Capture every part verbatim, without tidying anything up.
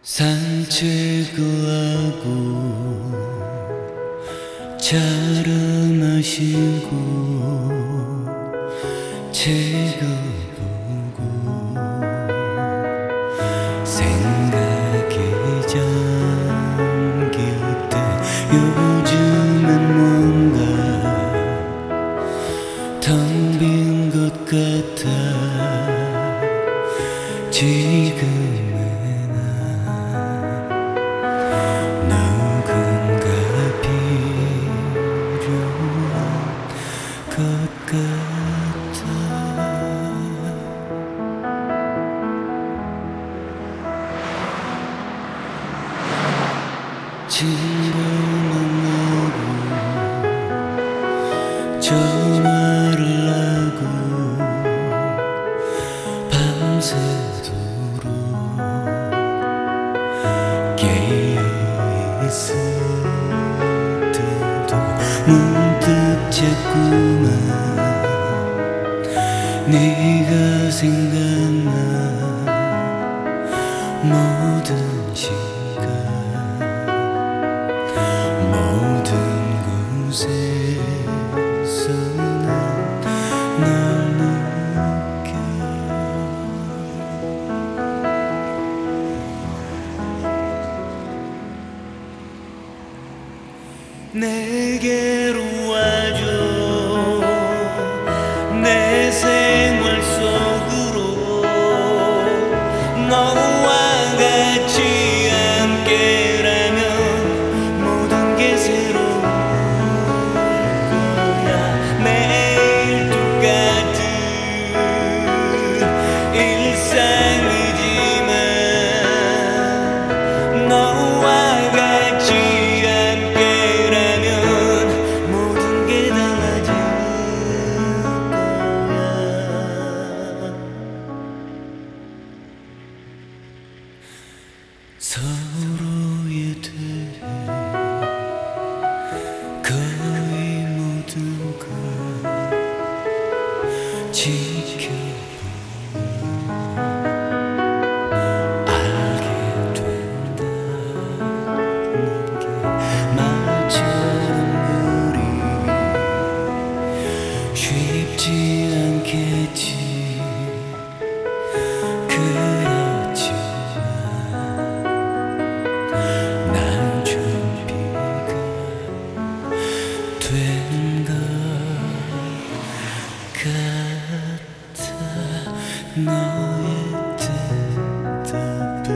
산책을 하고 차를 마시고 책을 보고 생각에 잠길 때 요즘엔 뭔가 텅 빈 것 같아. 지금의 나 누군가 필요한 것 같아. 친구 만나고 전화를 하고 밤새도록 깨어있을 때도 문득 자꾸만 네가 생각나. 모든 시간 모든 곳에서 난 널 느껴. 내게로 와줘. 내 생활 속으로 너와 같이 함께라면 모든 게 새로울 거야. 매일 똑같은 일상이지만 너와 같이 함께라면 모든 게 달라질 거야. 서로에 대해 거의 모든 걸 지켜보면 알게 된다는 게 말처럼 우리 쉽지 않겠지. 그렇지만 난 준비가 된 것 같아. 너의 대답은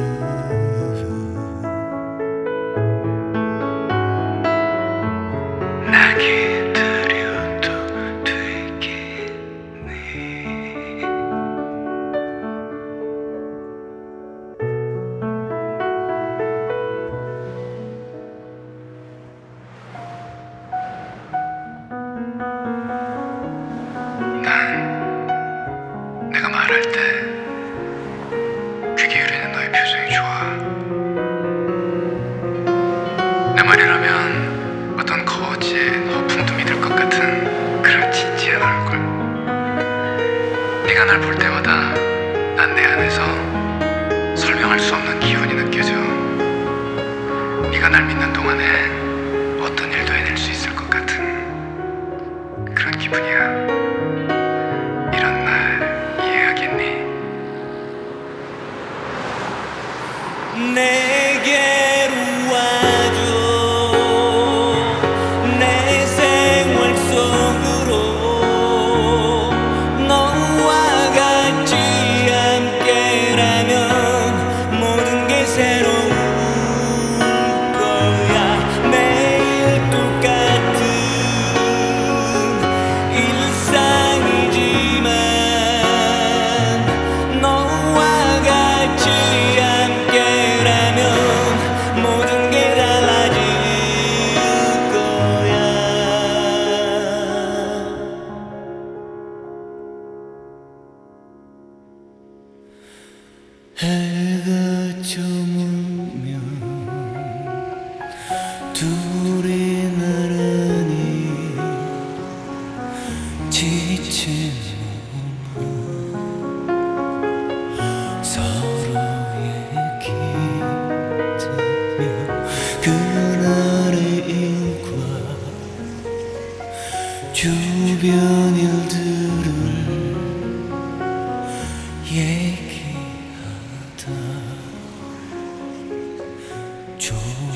나 기다려도 되겠니? 난 내가 말할 때 귀 기울이는 너의 표정이 좋아. 내 말이라면 어떤 거짓 허풍도 믿을 것 같은 그런 진지한 얼굴. 네가 날 볼 때마다 난 내 안에서 설명할 수 없는 기운이 느껴져. 네가 날 믿는 동안엔 어떤 일도 해낼 수 있을 것 같은 그런 기분이야. 이런 날 이해하겠니? 내게로 와줘. 내 생활 속으로 너와 같이 함께라면 모든 게 새로울 거야. 매일 똑같은 일상이지만 너와 같이 함께라면 모든 게 달라질 거야. 해가 저물면 둘이 나란히 지친 몸 서로의 길 주변 일들을 얘기하다 조